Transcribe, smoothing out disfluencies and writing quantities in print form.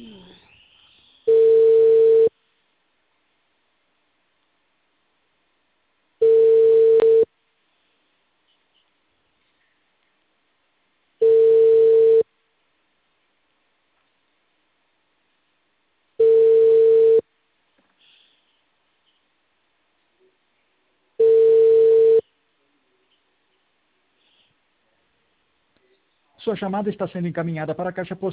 Sua chamada está sendo encaminhada para a caixa postal